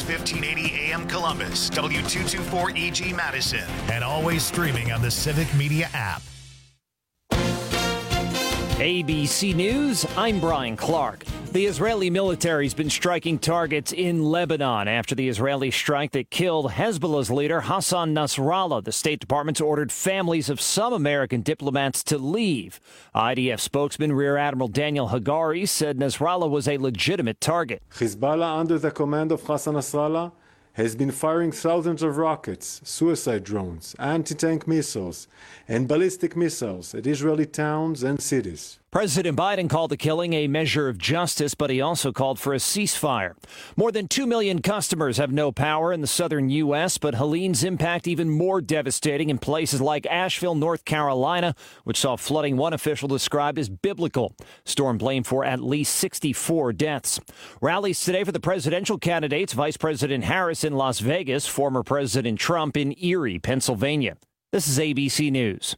1580 AM Columbus, W224EG Madison, and always streaming on the Civic Media app. ABC News, I'm Brian Clark. The Israeli military's been striking targets in Lebanon after the Israeli strike that killed Hezbollah's leader Hassan Nasrallah. The State Department's ordered families of some American diplomats to leave. IDF spokesman Rear Admiral Daniel Hagari said Nasrallah was a legitimate target. Hezbollah, under the command of Hassan Nasrallah, has been firing thousands of rockets, suicide drones, anti-tank missiles, and ballistic missiles at Israeli towns and cities. President Biden called the killing a measure of justice, but he also called for a ceasefire. More than 2 million customers have no power in the southern U.S., but Helene's impact even more devastating in places like Asheville, North Carolina, which saw flooding one official described as biblical. Storm blamed for at least 64 deaths. Rallies today for the presidential candidates: Vice President Harris in Las Vegas, former President Trump in Erie, Pennsylvania. This is ABC News.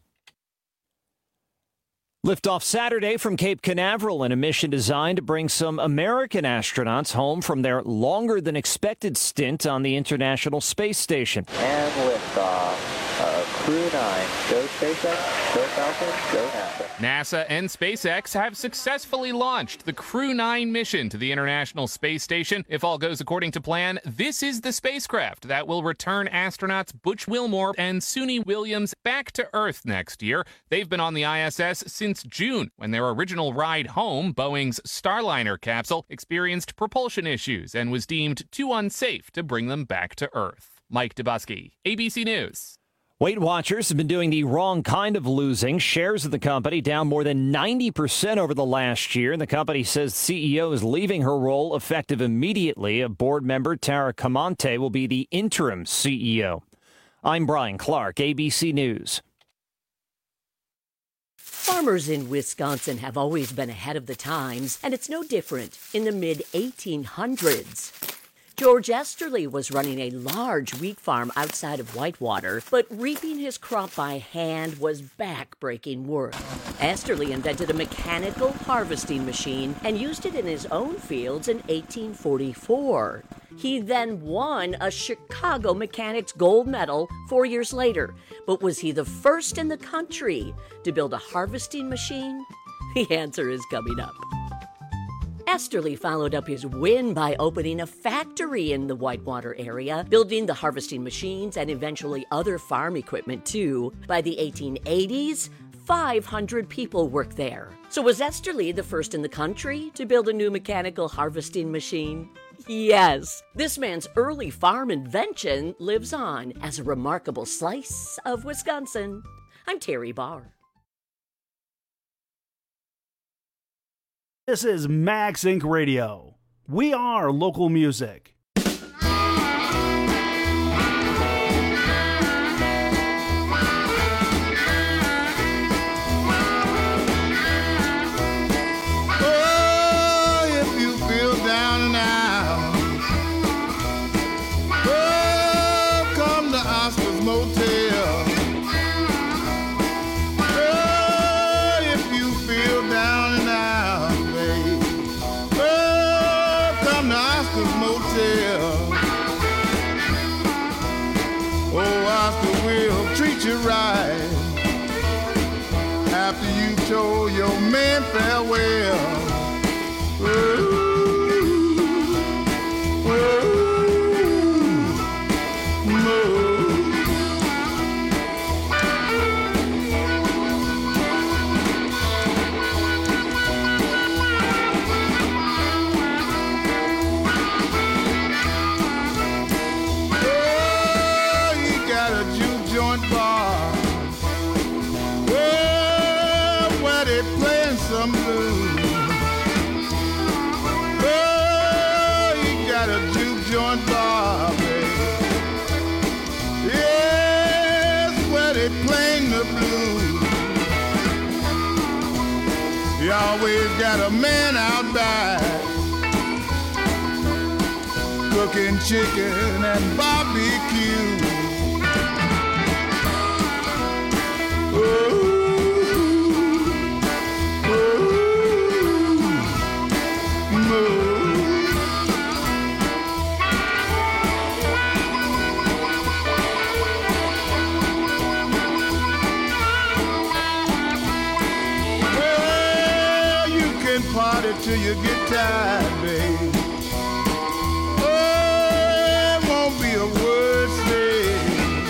Liftoff Saturday from Cape Canaveral in a mission designed to bring some American astronauts home from their longer-than-expected stint on the International Space Station. And liftoff. Crew 9. Go SpaceX, go Falcon, go NASA. NASA and SpaceX have successfully launched the Crew 9 mission to the International Space Station. If all goes according to plan, this is the spacecraft that will return astronauts Butch Wilmore and Suni Williams back to Earth next year. They've been on the ISS since June, when their original ride home, Boeing's Starliner capsule, experienced propulsion issues and was deemed too unsafe to bring them back to Earth. Mike Dubusky, ABC News. Weight Watchers have been doing the wrong kind of losing. Shares of the company down more than 90% over the last year. And the company says the CEO is leaving her role effective immediately. A board member, Tara Camonte, will be the interim CEO. I'm Brian Clark, ABC News. Farmers in Wisconsin have always been ahead of the times, and it's no different in the mid-1800s. George Esterly was running a large wheat farm outside of Whitewater, but reaping his crop by hand was back-breaking work. Esterly invented a mechanical harvesting machine and used it in his own fields in 1844. He then won a Chicago Mechanics Gold Medal 4 years later. But was he the first in the country to build a harvesting machine? The answer is coming up. Esterly followed up his win by opening a factory in the Whitewater area, building the harvesting machines and eventually other farm equipment too. By the 1880s, 500 people worked there. So was Esterly the first in the country to build a new mechanical harvesting machine? Yes. This man's early farm invention lives on as a remarkable slice of Wisconsin. I'm Terry Barr. This is Max Inc. Radio. We are local music. You right after you told your man farewell. Ooh, you always got a man out back cooking chicken and barbecue. Ooh, ooh, ooh. till you get tired, babe. Oh, it won't be a word said.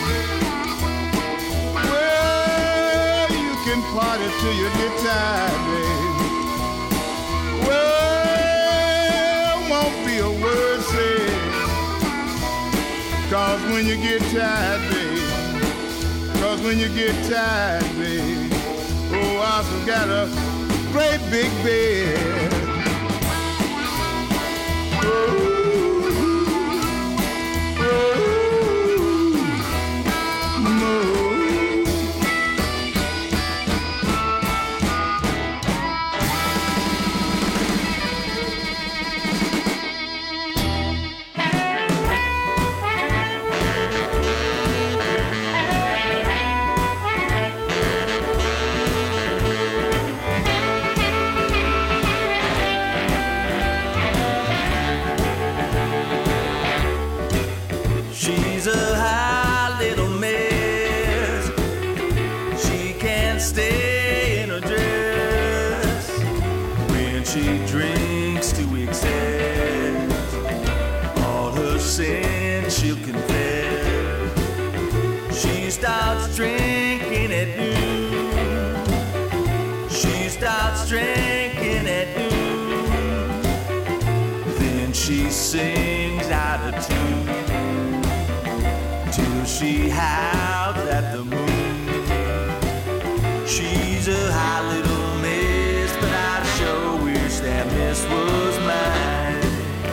Well, you can party till you get tired, babe. Well, it won't be a word said. 'Cause when you get tired, babe, 'cause when you get tired, babe, oh, I got a great big bed. She's a high little mess. She can't stay in her dress. When she drinks to excess, all her sins she'll confess. She starts drinking at noon. She starts drinking at noon. Then she sings out of tune till she howls at the moon. She's a high little miss, but I sure wish that miss was mine.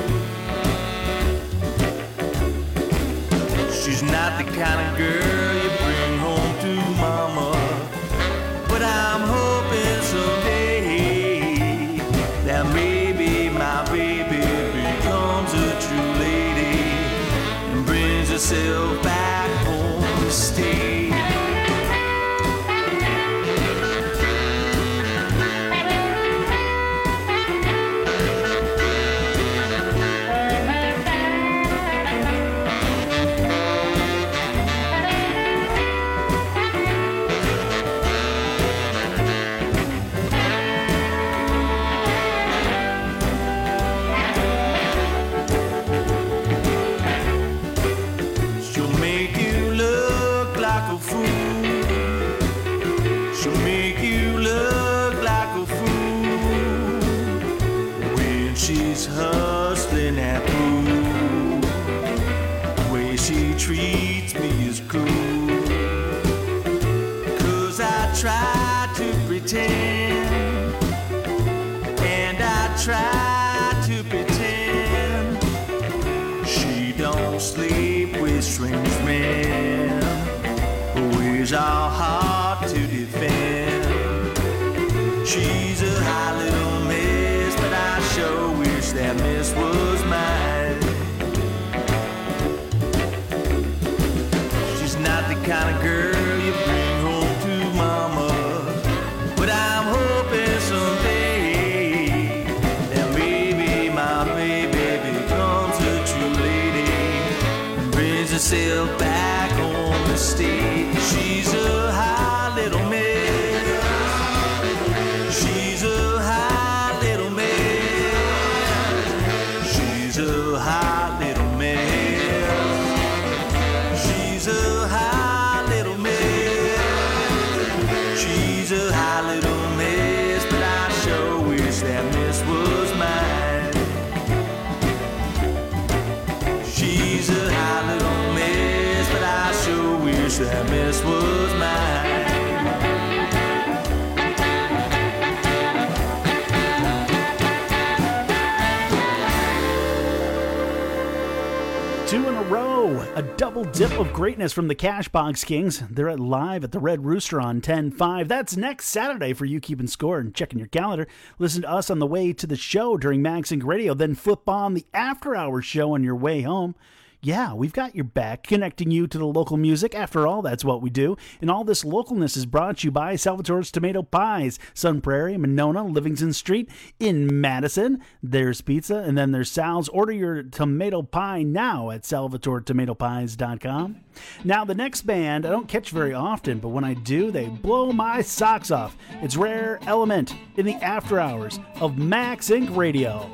She's not the kind of girl you bring home to mama, but I'm hoping someday that maybe my baby becomes a true lady and brings herself back home to stay. She'll make you look like a fool. She'll make you look like a fool when she's hustling at pool. The way she treats me is cruel. 'Cause I try to pretend, and I try to pretend she don't sleep with strange men. Always our heart to defend. She's a high little miss, but I sure wish that miss was mine. She's not the kind of girl you bring home to mama, but I'm hoping someday that maybe my baby becomes a true lady and brings herself back on the stage. She's a high little miss. She's a high little miss. She's a high little miss. She's a high little miss. She's a high little miss, but I sure wish that miss was mine. She's a high little miss, but I sure wish that miss was mine. Two in a row, a double dip of greatness from the Cashbox Kings. They're live at the Red Rooster on 10-5. That's next Saturday for you keeping score and checking your calendar. Listen to us on the way to the show during Max Inc. Radio, then flip on the after-hours show on your way home. Yeah, we've got your back, connecting you to the local music. After all, that's what we do. And all this localness is brought to you by Salvatore's Tomato Pies, Sun Prairie, Monona, Livingston Street in Madison. There's pizza, and then there's Sal's. Order your tomato pie now at salvatoretomatopies.com. Now, the next band I don't catch very often, but when I do, they blow my socks off. It's Rare Element in the after hours of Max Inc. Radio.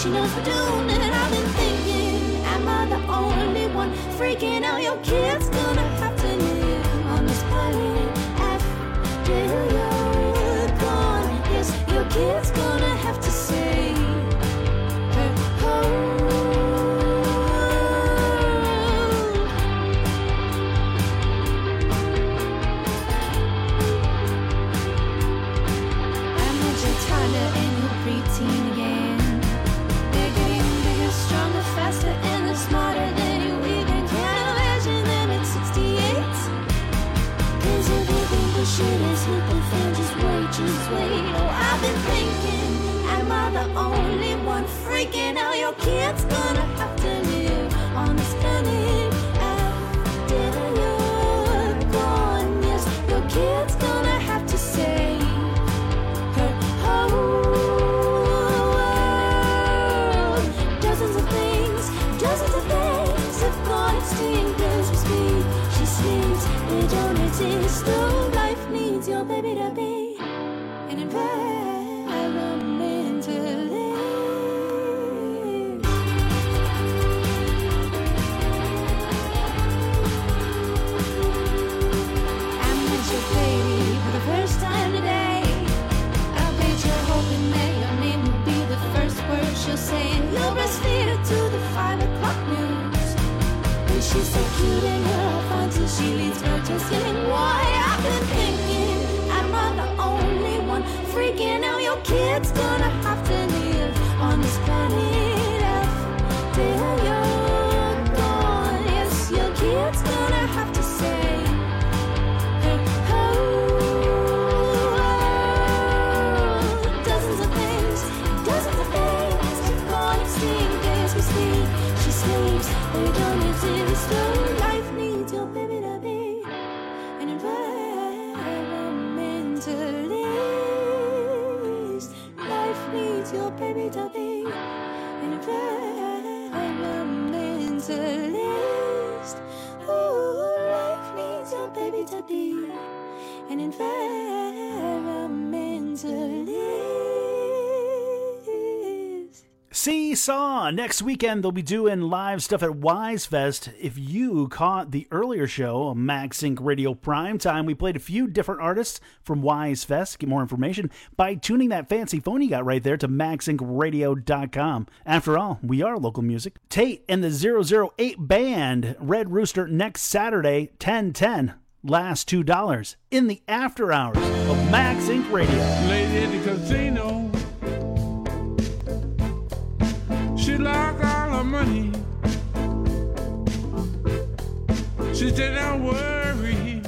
she knows we're doing it. I've been thinking, am I the only one freaking out? Your kid's gonna have to live on this planet after you're gone. Yes, your kid's gonna have to say her home. Preteen again. They're getting bigger, stronger, faster, and they're smarter than you even can imagine them at 68. Cause if you think the shit is hit the fan, just wait. Oh, I've been thinking, am I the only one freaking out? Your kid's gonna have to live on this planet after you're gone. Yes, your kid's gonna have to say her home. Dozens of things have gone extinct as we speak. She sleeps, they don't exist. Though life needs your baby to be an environment to live. I met your baby for the first time today. I bet you're hoping that your name will be the first word she'll say, and you'll breastfeed her to the 5 o'clock news. And she's so cute and you're all fine till she leaves her just saying, why? I've been thinking, am I the only one freaking out? Your kid's gonna have to live on this planet after you're gone. Yes, your kid's gonna have to say her home. Dozens of things have gone extinct as we speak. She sleeps, they don't exist. Oh, life needs your baby to be an environmentalist. Life needs your baby to be an environmentalist. Ooh, life needs your baby to be an environmentalist. Seesaw! Next weekend, they'll be doing live stuff at Wise Fest. If you caught the earlier show, MagSync Radio Primetime, we played a few different artists from Wise Fest. Get more information by tuning that fancy phone you got right there to magsyncradio.com. After all, we are local music. Tate and the 008 Band, Red Rooster, next Saturday, 10/10. Last $2 in the after hours of MagSync Radio. Lady at the casino, she lost all her money. She said, don't worry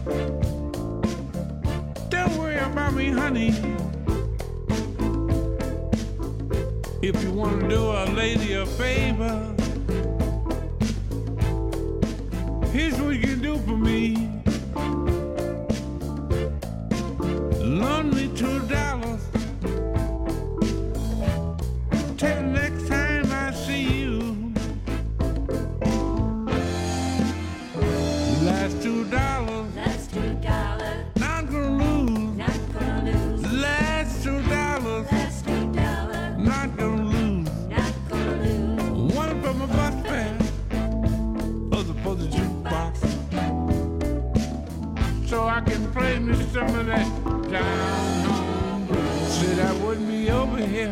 about me, honey. If you want to do a lady a favor, here's what you can do for me. Loan me $2 till the next time I see you. Last $2. Last $2. Not gonna lose. Not gonna lose. Last $2. Last $2. Not gonna lose. Not gonna lose. One for my bus fare, other for the jukebox, so I can play me some of that down home blues. Said I wouldn't be over here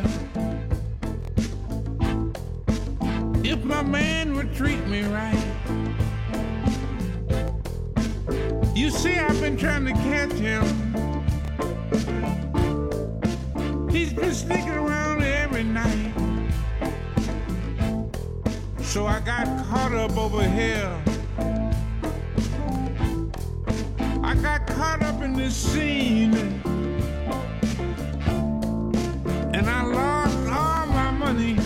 if my man would treat me right. You see, I've been trying to catch him. He's been sneaking around every night. So I got caught up over here. I got caught up in this scene, and I lost all my money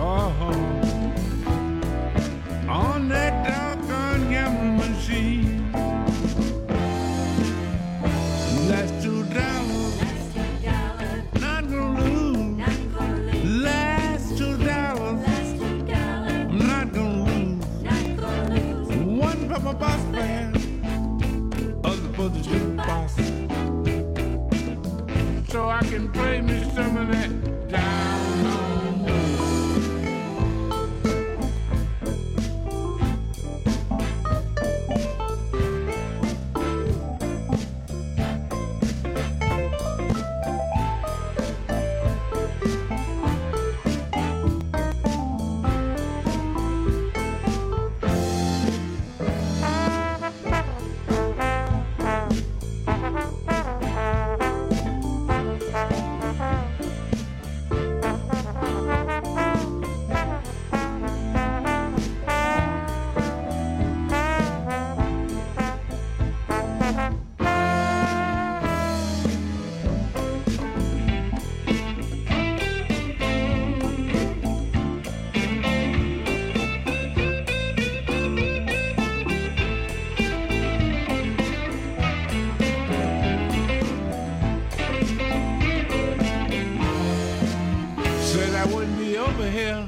on that doggone gambling machine. Last $2. Not gonna lose. Last $2. I'm not gonna lose. One for my bus fare, other for the jukebox, so I can play me some of that down home blues. over here.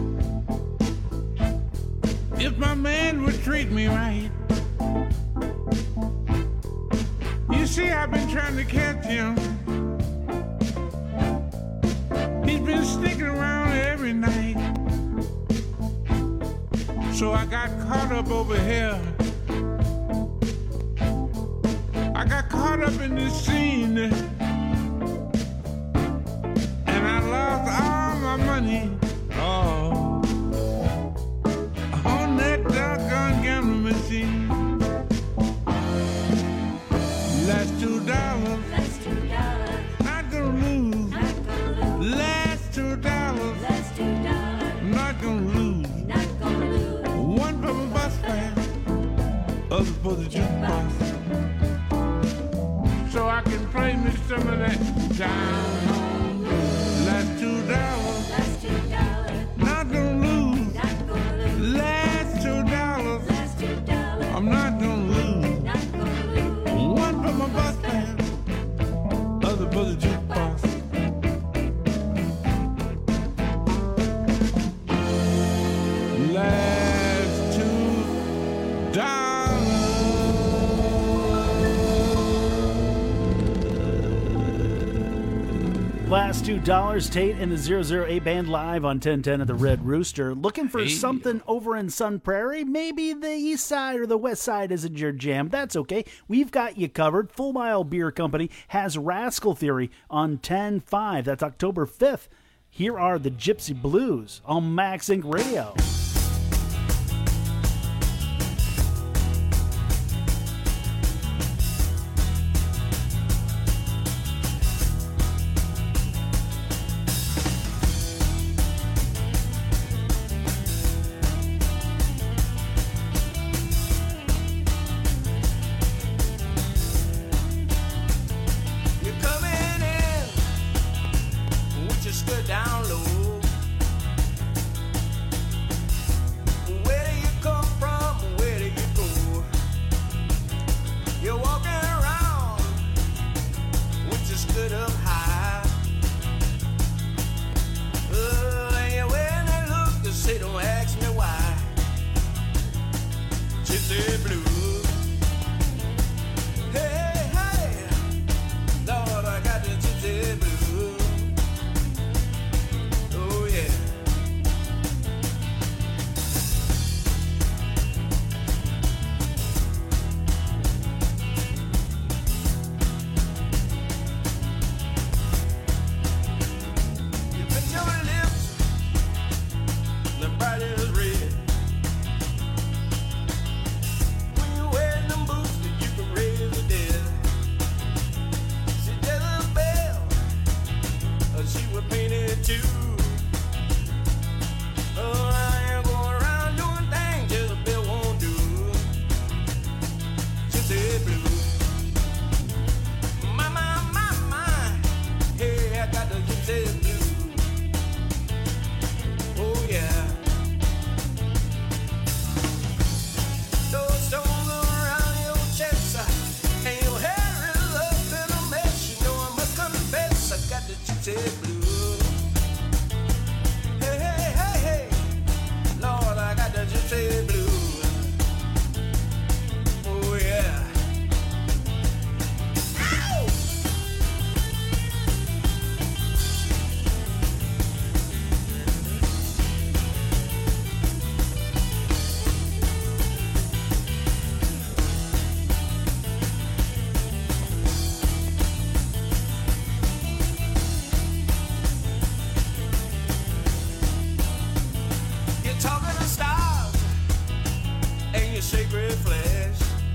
If my man would treat me right. You see, I've been trying to catch him. He's been sticking around every night. So I got caught up over here. I got caught up in this scene. And I lost all my money. Oh, on that doggone gambling machine. Last $2. Last $2. Not gonna lose. Not gonna lose. Last $2. Last $2. Not gonna lose. Not gonna lose. One for my bus fare, other for the jukebox. So I can play me some of that down home. Last $2. Last $2. Not gonna lose. Not gonna lose. Last $2. Last $2. I'm not gonna lose. Not gonna lose. One for my bus fare, other for the jukebox. Last $2. Last $2, Tate and the 008 Band live on 1010 at the Red Rooster. Looking for something over in Sun Prairie? Maybe the east side or the west side isn't your jam. That's okay. We've got you covered. Full Mile Beer Company has Rascal Theory on 10/5. That's October 5th. Here are the Gypsy Blues on Max Inc. Radio. You're coming in with your skirt down low. Where do you come from? Where do you go? You're walking around with your skirt up high. And you're wearing that look to say, don't ask me why. Gypsy blues. Hey, hey, Lord, I got the gypsy blues. Oh, yeah. You put your lips, the bright as red. When you wear them boots that you can raise the dead. She did a bell, she was painted too. Oh, I ain't going around doing things Jezebel won't do. Gypsy blues. My, hey, I got the gypsy blues. Oh, yeah. Those stones around your chest, and your hair is up in a mess. You know I must confess, I got the gypsy blues. Hey, hey, hey, hey, Lord, I got the gypsy blues. Oh, yeah. Ow! You're talking to stars and your sacred flesh.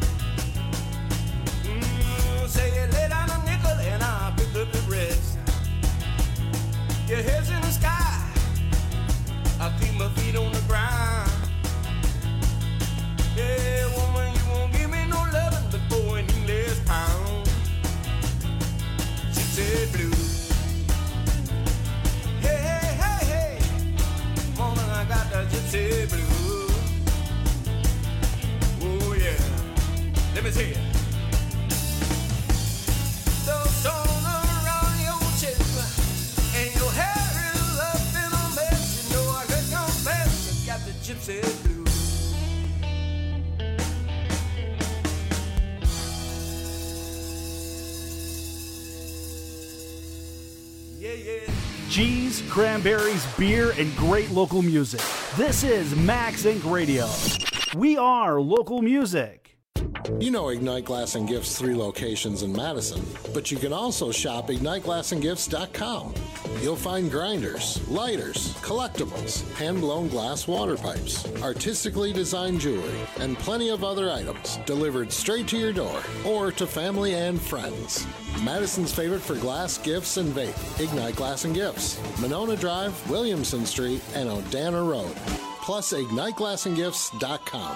Say you lay down a nickel and I'll pick up the rest. Your head's in the sky, I keep my feet on the ground. Yeah, woman, you won't give me no loving before an English pound. Gypsy blues. Hey, hey, hey, hey, woman, I got the gypsy blues. Oh, yeah. said blue. Yeah, yeah. Cheese, cranberries, beer, and great local music. This is Max Inc. Radio. We are local music. You know Ignite Glass and Gifts 3 locations in Madison, but you can also shop IgniteGlassandGifts.com. You'll find grinders, lighters, collectibles, hand-blown glass water pipes, artistically designed jewelry, and plenty of other items delivered straight to your door or to family and friends. Madison's favorite for glass, gifts, and vape, Ignite Glass and Gifts, Monona Drive, Williamson Street, and Odana Road. Plus, IgniteGlassandGifts.com.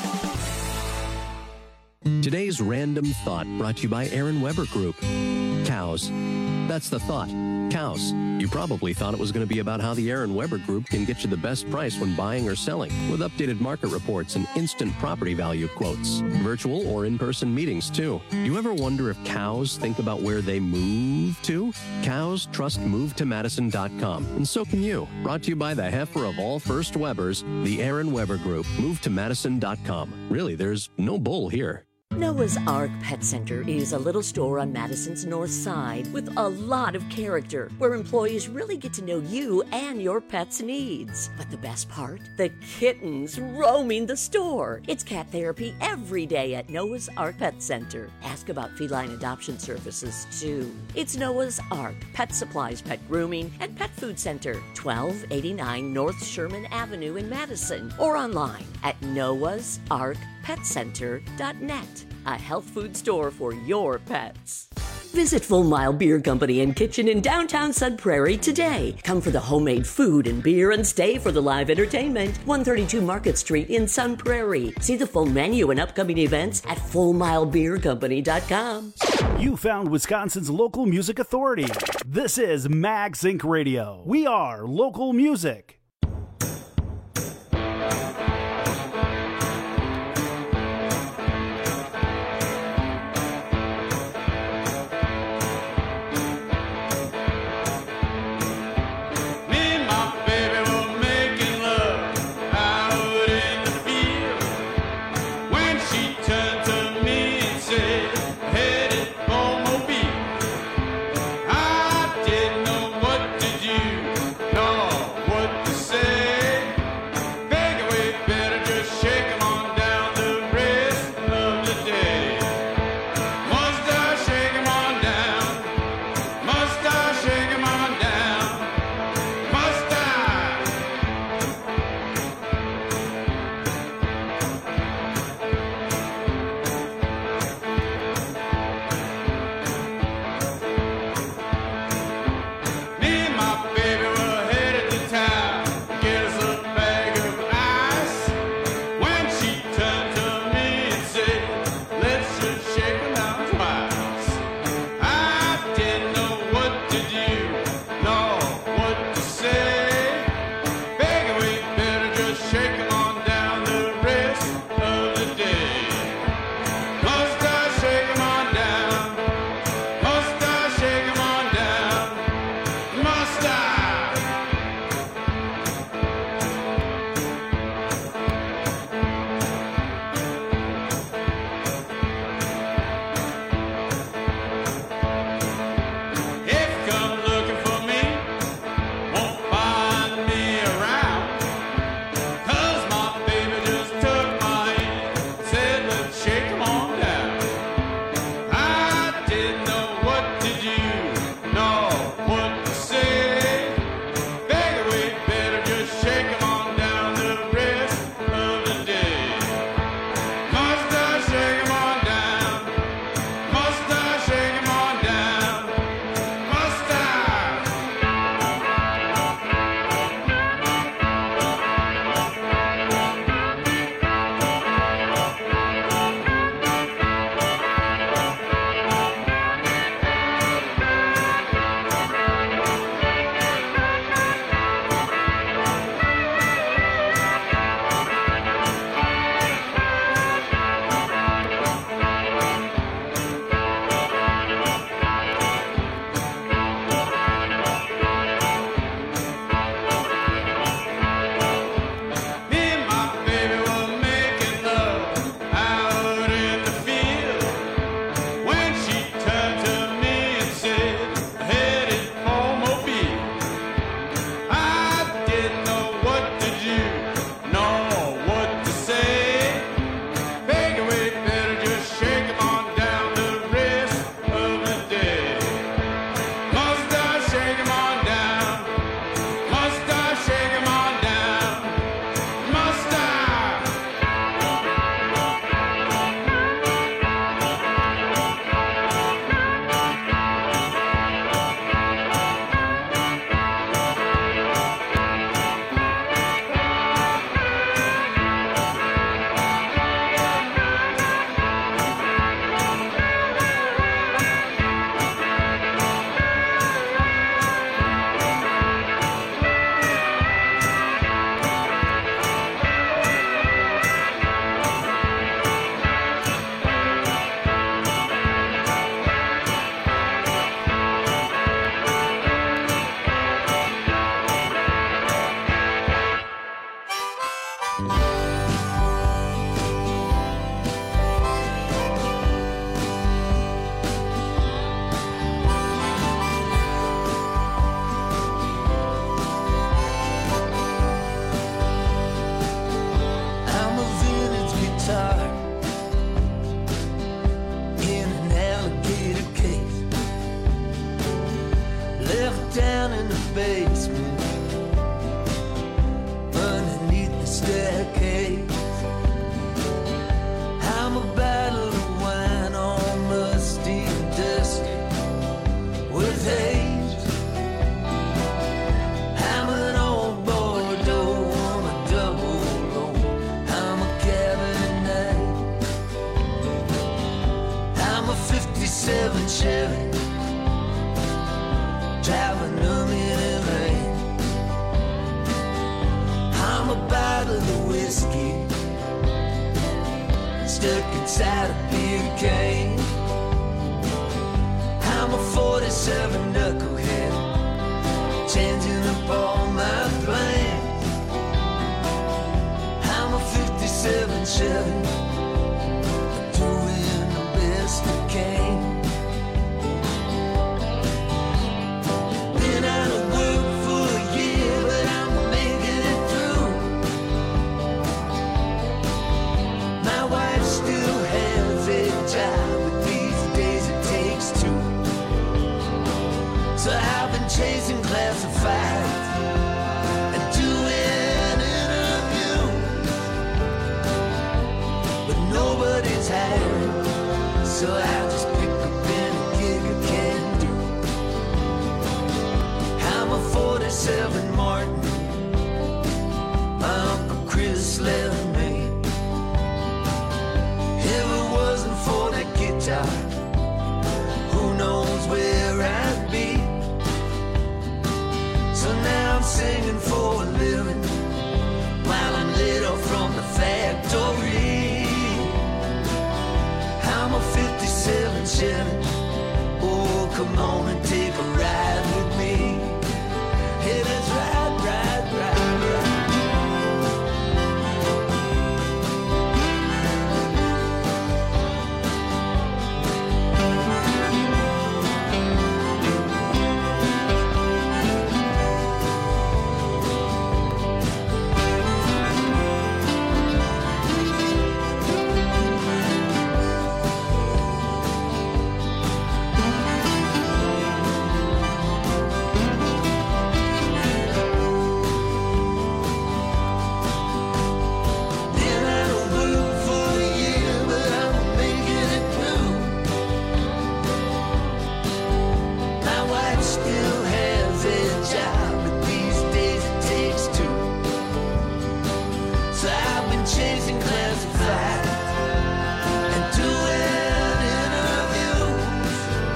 Today's random thought brought to you by Aaron Weber Group. Cows. That's the thought. Cows. You probably thought it was going to be about how the Aaron Weber Group can get you the best price when buying or selling, with updated market reports and instant property value quotes. Virtual or in-person meetings, too. You ever wonder if cows think about where they move to? Cows trust MoveToMadison.com, and so can you. Brought to you by the heifer of all first Webers, the Aaron Weber Group. MoveToMadison.com. Really, there's no bull here. Noah's Ark Pet Center is a little store on Madison's north side with a lot of character, where employees really get to know you and your pet's needs. But the best part? The kittens roaming the store. It's cat therapy every day at Noah's Ark Pet Center. Ask about feline adoption services, too. It's Noah's Ark Pet Supplies, Pet Grooming, and Pet Food Center, 1289 North Sherman Avenue in Madison, or online at noahsarkpetcenter.net. A health food store for your pets. Visit Full Mile Beer Company and Kitchen in downtown Sun Prairie today. Come for the homemade food and beer and stay for the live entertainment. 132 Market Street in Sun Prairie. See the full menu and upcoming events at FullMileBeerCompany.com. You found Wisconsin's local music authority. This is Max Inc. Radio. We are local music. What to I'm a bottle of whiskey stuck inside a beer can. I'm a 47 knucklehead changing up all my plans. I'm a 57 Chevy doing the best I can. Been out of work for a year, but I'm making it through. My wife still has a job, but these days it takes two. So I've been chasing classifieds and doing interviews, but nobody's hiring, so I just pick up any gig I can do. I'm a 47 Martin, my Uncle Chris left me. If it wasn't for that guitar, who knows where I'd be. So now I'm singing for a living while I'm laid off from the factory. I'm a 57 Chevy, oh come on and take a ride with me. Hey, let's ride, ride, ride, ride. Been out of work for a year, but I'm making it through. My wife still has a job, but these days it takes two. So I've been chasing classifieds and doing interviews,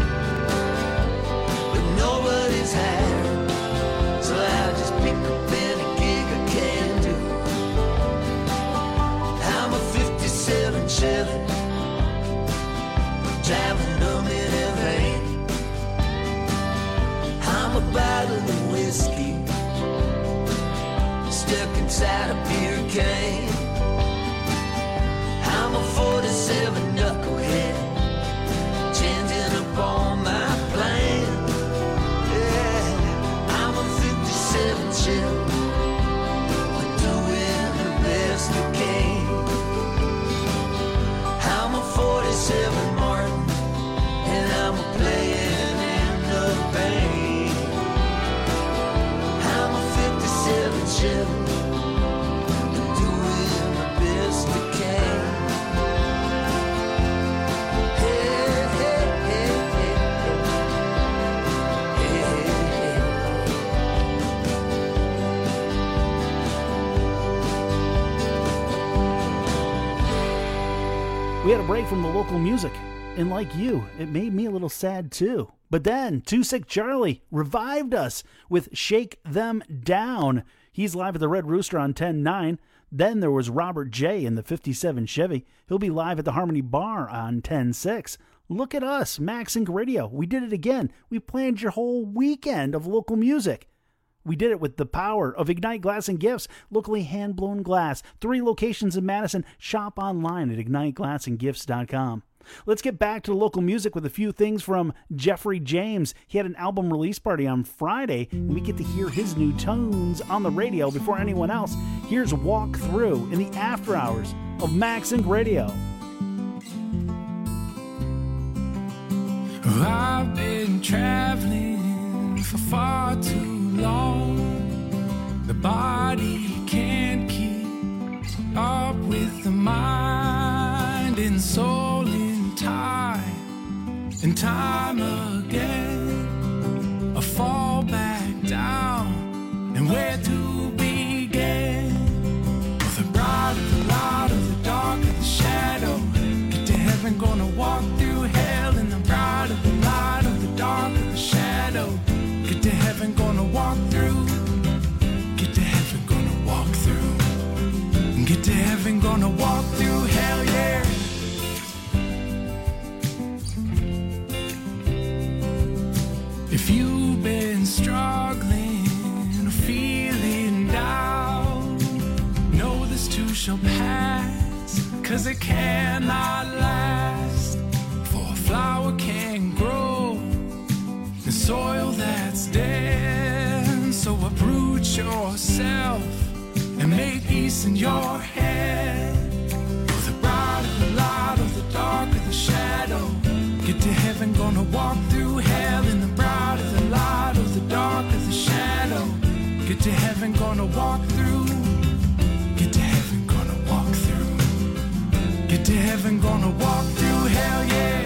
but nobody's hiring, so I just pick up any gig I can do. I'm a 57 Chevy driving them in a van. I'm a bottle of whiskey stuck inside a beer can. I'm a 47 knucklehead changing up all my plans. Yeah, I'm a 57 Chevy doing the best I can. I'm a 47 Martin and I'm a playing in the band. I'm a 57 Chevy doing the best I can. Hey, hey, hey, hey, hey, hey, We had a break from the local music, and like you, it made me a little sad too. But then, Too Sick Charlie revived us with Shake Them Down. He's live at the Red Rooster on 10-9. Then there was Robert J. in the 57 Chevy. He'll be live at the Harmony Bar on 10-6. Look at us, Max Inc. Radio. We did it again. We planned your whole weekend of local music. We did it with the power of Ignite Glass and Gifts, locally hand-blown glass. 3 locations in Madison. Shop online at IgniteGlassandGifts.com. Let's get back to the local music with a few things from Jeffrey James. He had an album release party on Friday, and we get to hear his new tunes on the radio before anyone else. Here's Walk Through in the after hours of Max Inc. Radio. I've been traveling for far too long. The body can't keep up with the mind and soul in time and time again. I fall back down, and where to begin? The bright of the light of the dark of the shadow. Get to heaven, gonna walk through hell in the bright of the light of the dark of the shadow. Get to heaven, gonna walk through. Get to heaven, gonna walk through. Get to heaven, gonna walk through hell, yeah. If you've been struggling or feeling down, know this too shall pass, 'cause it cannot last. For a flower can't grow in soil that's dead. So uproot yourself and make peace in your head. For the bright of the light, of the dark of the shadow. Get to heaven, gonna walk through hell. In the bright of the light, of the dark of the shadow. Get to heaven, gonna walk through. Get to heaven, gonna walk through. Get to heaven, gonna walk through hell, yeah.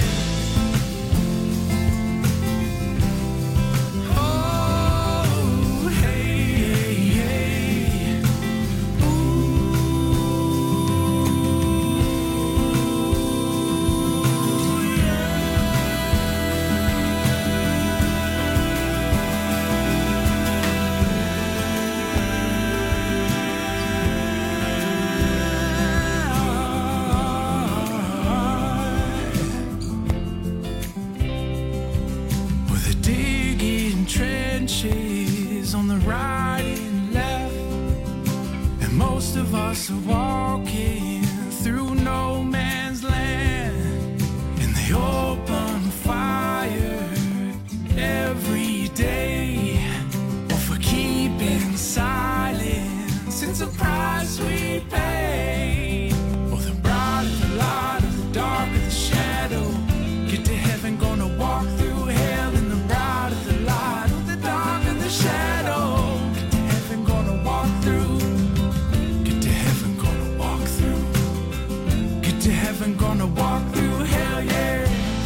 On the right and left, and most of us are walking through no man's land. And they open fire every day, or for keeping silence, it's a price we pay. Or the bright of the light, of the dark of the shadow. Get to heaven, gonna walk through hell. In the bright of the light, of the dark of the shadow. Get to heaven, gonna walk through. Get to heaven, gonna walk through. Get to heaven, gonna walk through hell, yeah.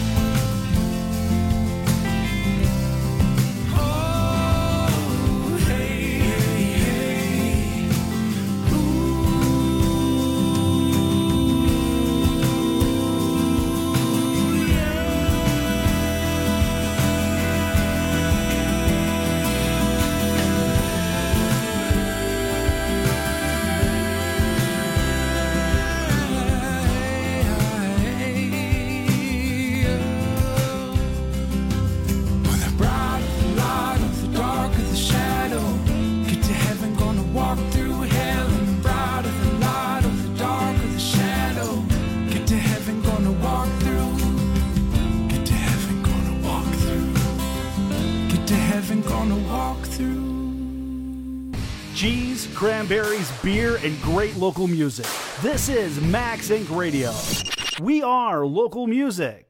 Oh, hey, hey, hey. Cheese, cranberries, beer, and great local music. This is Max Inc. Radio. We are local music.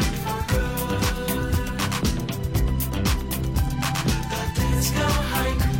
Haiku.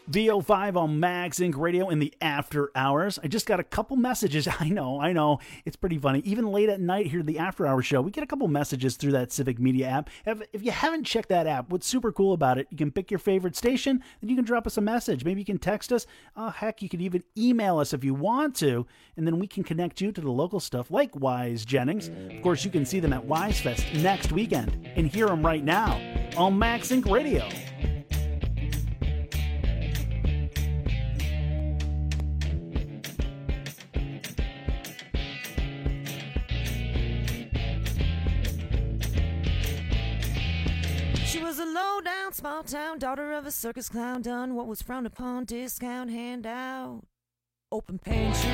VO5 on Max Inc. Radio in the after hours. I just got a couple messages. I know. It's pretty funny. Even late at night here at the after hour show, we get a couple messages through that Civic Media app. If you haven't checked that app, what's super cool about it, you can pick your favorite station, then you can drop us a message. Maybe you can text us. Oh, heck, you could even email us if you want to, and then we can connect you to the local stuff like Wise Jennings. Of course, you can see them at Wise Fest next weekend and hear them right now on Max Inc. Radio. She was a low-down, small-town daughter of a circus clown, done what was frowned upon, discount handout, open pantry.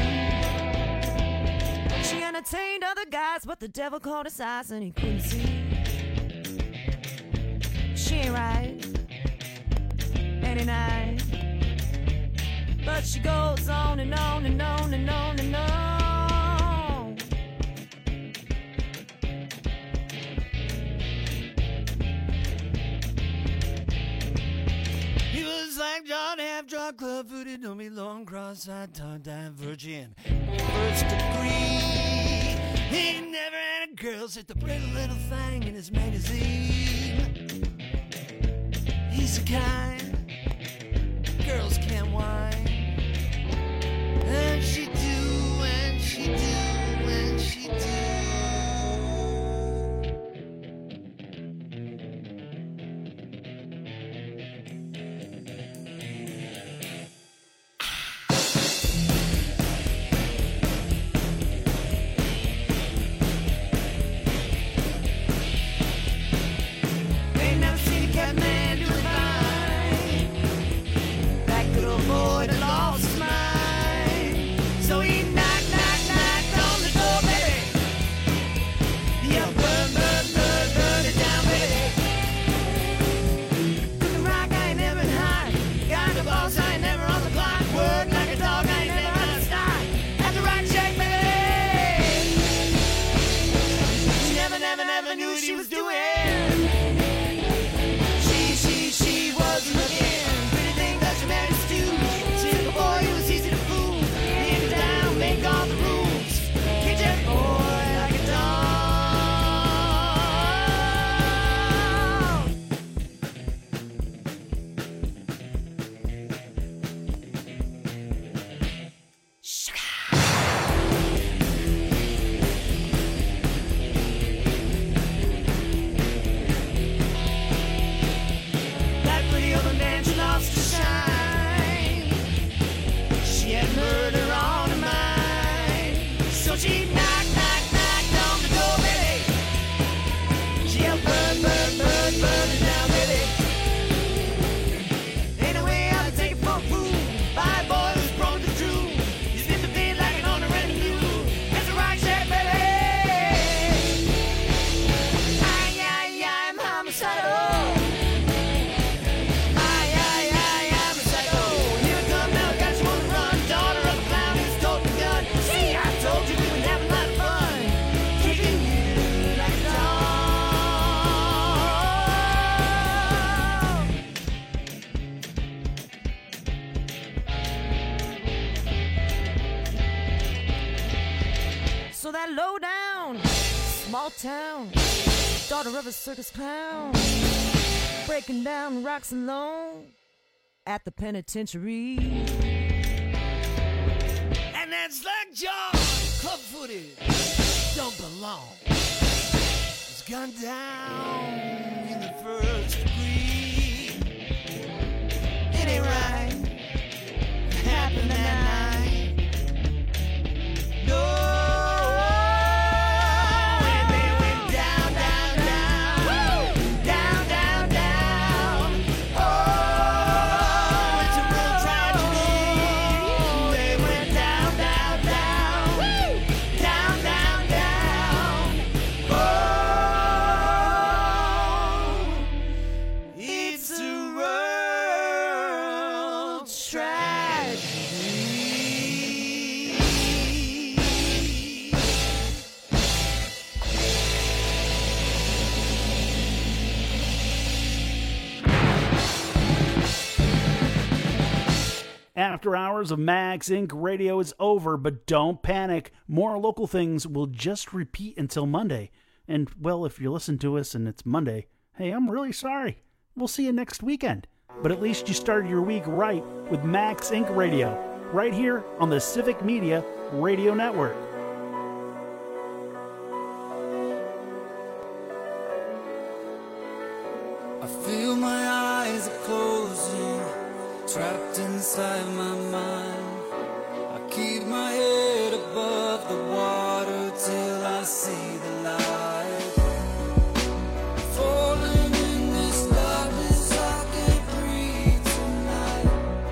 She entertained other guys, but the devil called his eyes and he couldn't see. She ain't right any night, but she goes on and on and on and on and on. He was like John F. Drug Club footed, don't be long, cross-eyed, tongue-tied virgin. First degree. He never had a girl, sit the pretty little thing in his magazine. He's the kind girls can't whine. And she do, and she do, and she do. Town, daughter of a circus clown, breaking down rocks alone at the penitentiary. And that's like John, club-footed, don't belong. It's gone down in the first degree. It ain't right, it happened that night. No. Yeah. After hours of Max Inc. Radio is over, but don't panic. More local things will just repeat until Monday. And, well, if you listen to us and it's Monday, hey, I'm really sorry. We'll see you next weekend. But at least you started your week right with Max Inc. Radio, right here on the Civic Media Radio Network. I feel my eyes are closing, trapped inside my mind. I keep my head above the water till I see the light. Falling in this darkness, I can't breathe tonight.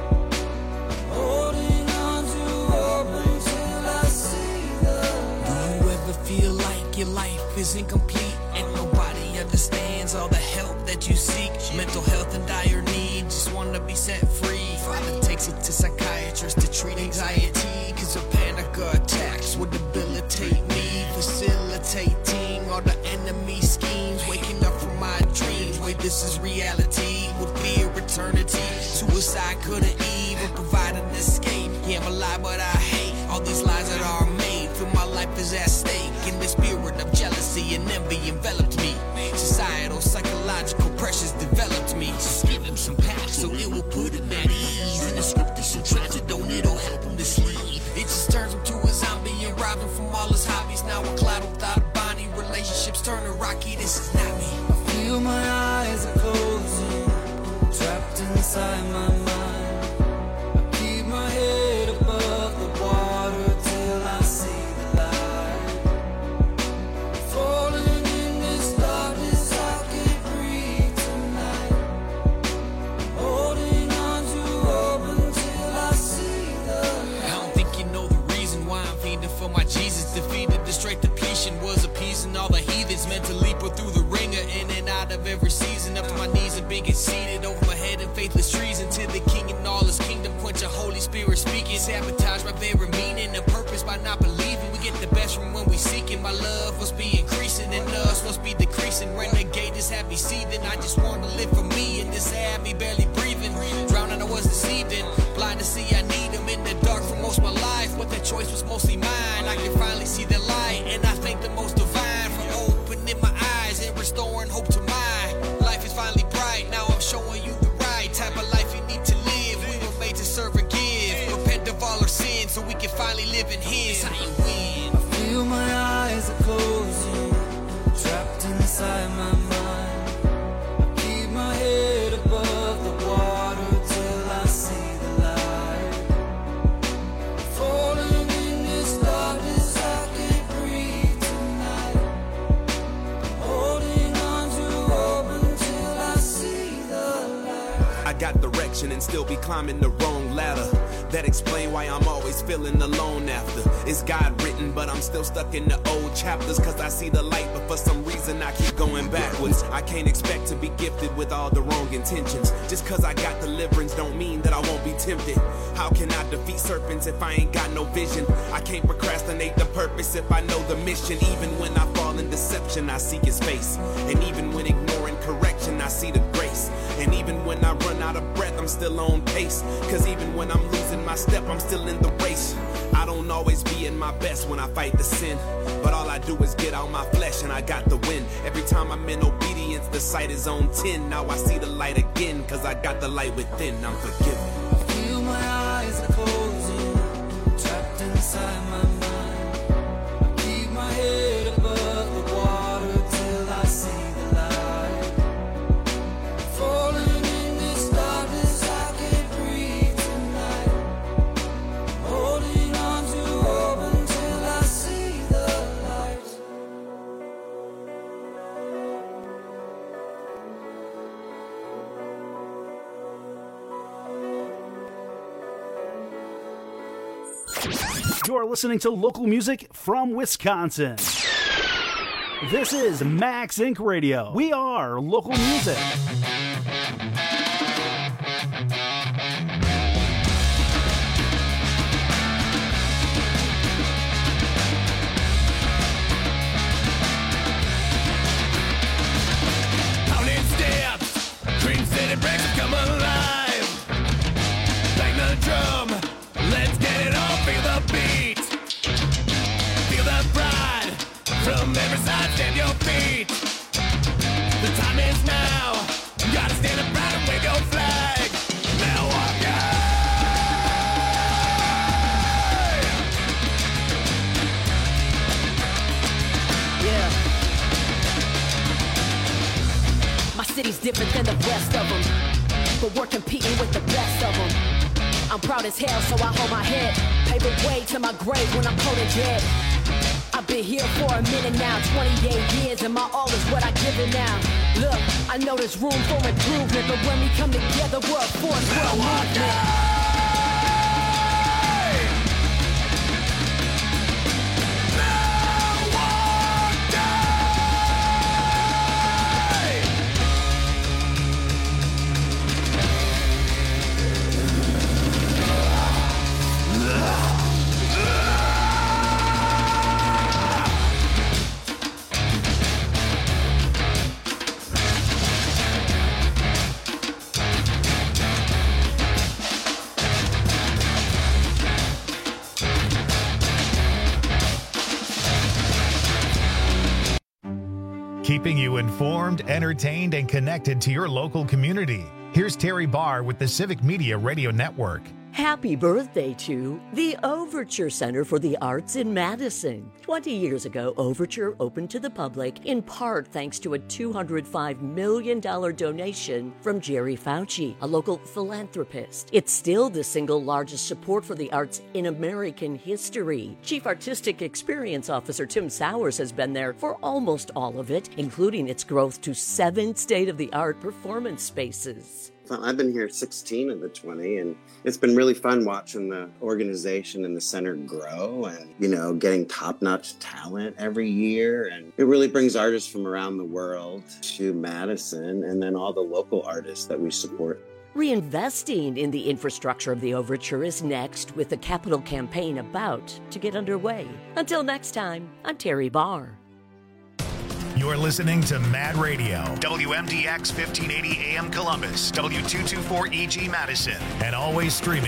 Holding on to hope until I see the light. Do you ever feel like your life is incomplete and nobody understands all the help that you seek? Mental health in dire need, just wanna be set free. Father takes it to psychiatrists to treat anxiety, cause a panic attacks would debilitate me, facilitating all the enemy schemes, waking up from my dreams. Wait, this is reality, would fear eternity. Suicide couldn't even provide an escape. Yeah, I'm alive, but I hate all these lies that are made. Feel my life is at stake, and the spirit of jealousy and envy enveloped me. Societal, psychological pressures developed me. Just give him some pap so it will put him at ease. And the script is so tragic, don't it'll help him to sleep. It just turns him to a zombie and robs him from all his hobbies. Now a cloud without a body, relationships turn to rocky. This is not me. I feel my eyes are closing, trapped inside my mind. I keep my head above the water till I see the light. Falling in this darkness, I can't breathe tonight. Holding on to hope until I see the light. I don't think you know the reason why I'm feeding for my Jesus. Defeated the straight depletion, was appeasing all the heathens. Meant to leap her through the ringer, in and out of every season. Up to my knees and being seated over my head in faithless treason. To the king and all his kingdom, quench a Holy Spirit speaking. Sabotage my very meaning and purpose by not believing. We get the best from when we seek it. My love must be increasing and us must be decreasing. Renegade just have me seething. I just want to live for me, and this had me barely breathing. Drowning, I was deceived and blind to see I need him in the dark for most of my life. But the choice was mostly mine. I can finally see the light, and I thank the most divine for opening my eyes and restoring hope to mine. Life is finally bright. Now I'm showing you the right type of life you need to live. We were made to serve and give. Repent of all our sins so we can finally live in his. How you win. I feel my eyes are closing, trapped inside my mind. I keep my head above the water till I see the light. Falling in this darkness, I can't breathe tonight. Holding on to hope until I see the light. I got direction and still be climbing the wrong ladder. That explain why I'm always feeling alone after. It's God written, but I'm still stuck in the old chapters. Cause I see the light, but for some reason I keep going backwards. I can't expect to be gifted with all the wrong intentions. Just cause I got deliverance don't mean that I won't be tempted. How can I defeat serpents if I ain't got no vision? I can't procrastinate the purpose if I know the mission. Even when I fall in deception, I seek his face. And even when ignoring correction, I see the grace. And even when I run out of breath, I'm still on pace. Cause even when I'm losing my step, I'm still in the race. I don't always be in my best when I fight the sin, but all I do is get out my flesh and I got the win. Every time I'm in obedience, the sight is on 10. Now I see the light again, cause I got the light within. I'm forgiven. I feel my eyes are closing, trapped inside my mind. I keep my head above the water till I see the light. Falling in this darkness, I can't breathe tonight. Holding on to hope until I see the light. You're listening to local music from Wisconsin. This is Max Inc. Radio. We are local music. Pounding steps, Dream City breaks have come alive. Like the drum city's different than the rest of them, but we're competing with the best of them. I'm proud as hell, so I hold my head. Pave the way to my grave when I'm cold and dead. I've been here for a minute now, 28 years, and my all is what I give it now. Look, I know there's room for improvement, but when we come together, we're a force, we're a movement. Keeping you informed, entertained, and connected to your local community. Here's Terry Barr with the Civic Media Radio Network. Happy birthday to the Overture Center for the Arts in Madison. 20 years ago, Overture opened to the public, in part thanks to a $205 million donation from Jerry Fauci, a local philanthropist. It's still the single largest support for the arts in American history. Chief Artistic Experience Officer Tim Sowers has been there for almost all of it, including its growth to 7 state-of-the-art performance spaces. I've been here 16 of the 20, and it's been really fun watching the organization and the center grow and, getting top-notch talent every year. And it really brings artists from around the world to Madison and then all the local artists that we support. Reinvesting in the infrastructure of the Overture is next, with the capital campaign about to get underway. Until next time, I'm Terry Barr. You're listening to Mad Radio, WMDX 1580 AM Columbus, W224 EG Madison, and always streaming